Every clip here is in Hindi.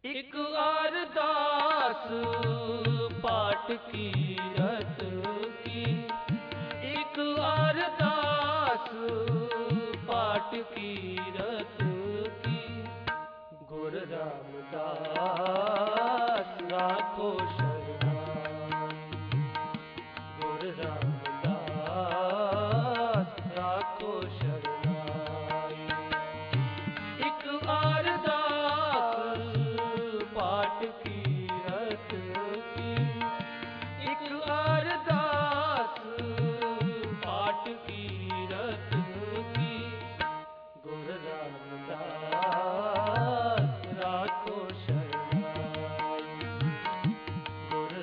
एक अरदास पाठ की रत की, एक अरदास पाठ की रत की। गुरु रामदास राखो शरणाई, गुरु रामदास राखो शरणाई। एक अरदास पाठ की रत की, एक अरदास पाठ की रत की। गुरु रामदास राखो शरणाई, गुरु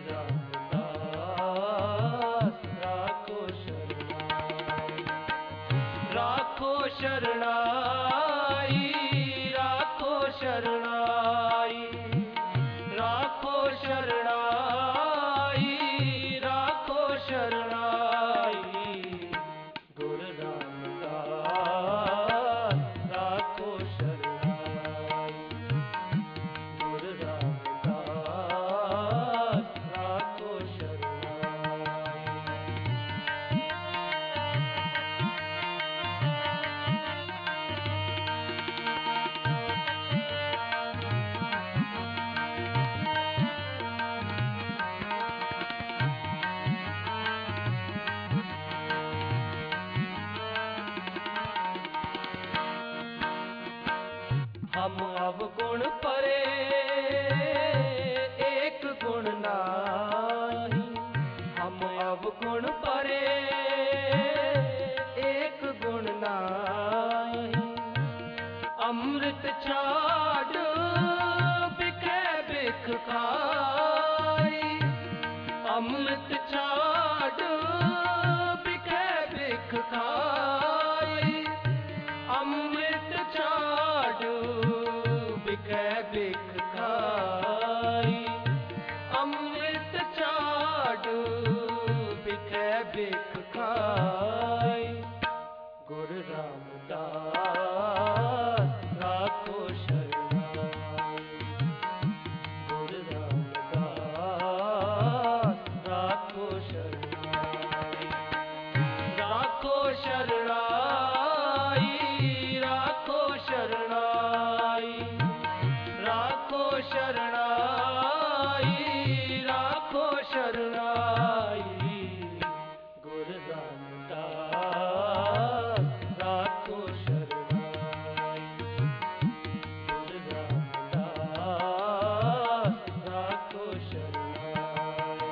रामदास राखो शरणाई। राखो शरणाई, राखो शरणाई, राखो शरणाई, राखो शरणाई। गुरु रामदास राखो शरणाई, गुरु रामदास राखो शरणाई। हम अवगुण परे एक गुण नाही, हम अवगुण परे एक गुण नाही। अमृत छाड़ बिकै बिख खाई, अमृत छाड़ बिकै बिख खाई। अमृत छाड़ बिकै बिख खाई, अमृत छाड़ बिकै बिख खाई। गुरु रामदास राखो शरणाई, गुरु रामदास राखो शरणाई। राखो शरणाई, राखो शरणाई, राखो शरणाई, राखो शरणाई। गुरु रामदास राखो शरणाई, गुरु रामदास राखो शरणाई।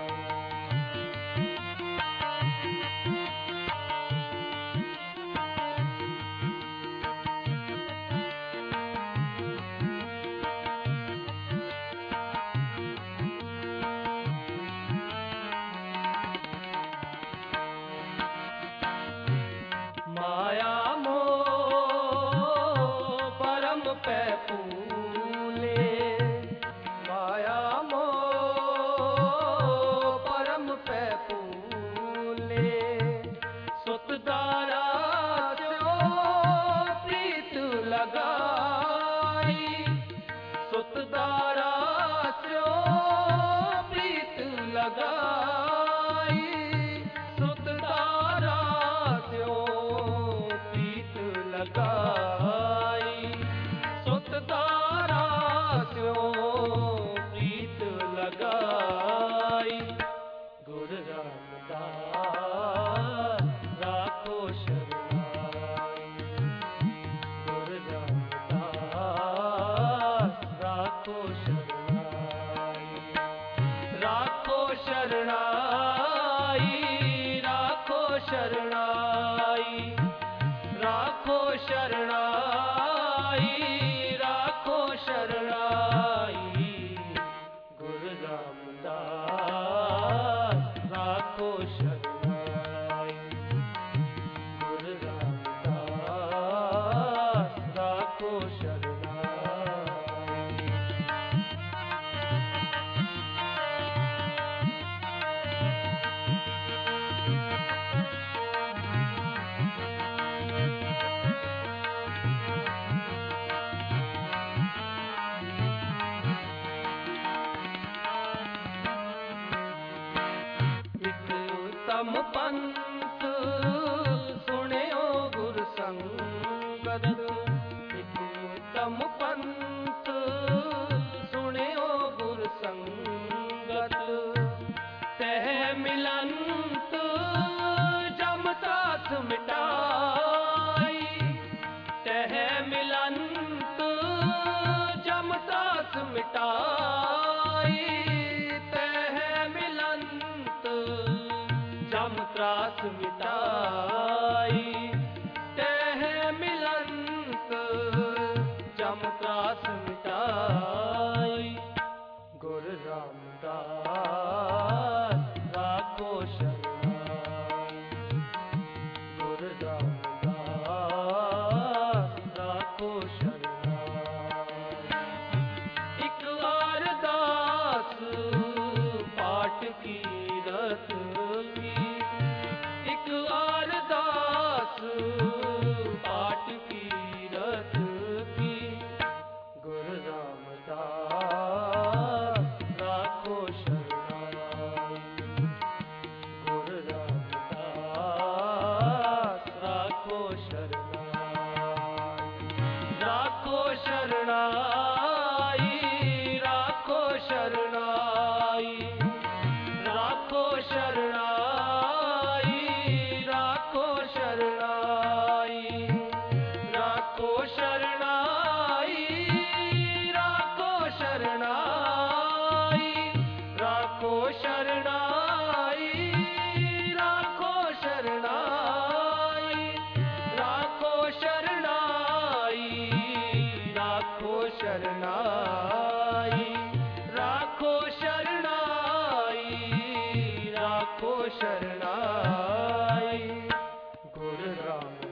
माया मोह परम पै फूले, माया मोह परम पै फूले। सुत दारा स्यो प्रीत लगाई, सुत दारा स्यो प्रीत लगाई। सुत दारा स्यो प्रीत लगाई, सुत दारा स्यो प्रीत लगाई। गुरु रामदास राखो शरणाई, गुरु रामदास राखो शरणाई। राखो शरणाई, उत्तम पंथ सुनियो गुर संगत, एक उत्तम पंथ सुनियो गुर संगत, तह मिलंत जम त्रास मिटाई, तह मिलंत जम त्रास मिटाई, तह मिलंत जम त्रास मिटाई, तह मिलंत जम त्रास मिटाई। गुरु रामदास राखो शरणाई, गुरु रामदास राखो शरणाई। एक अरदास पाठ की रत की, एक अरदास पाठ की रत की, गुरु रामदास राखो शरणाई, गुरु रामदास राखो शरणाई। राखो शरणाई, राखो शरणाई, राखो शरणाई, राखो शरणाई, राखो शरणाई, राखो शरणाई, राखो शरणाई, राखो शरणाई, राखो शरणाई, राखो शरणाई, राखो शरणाई, राखो शरणाई। गुरु राम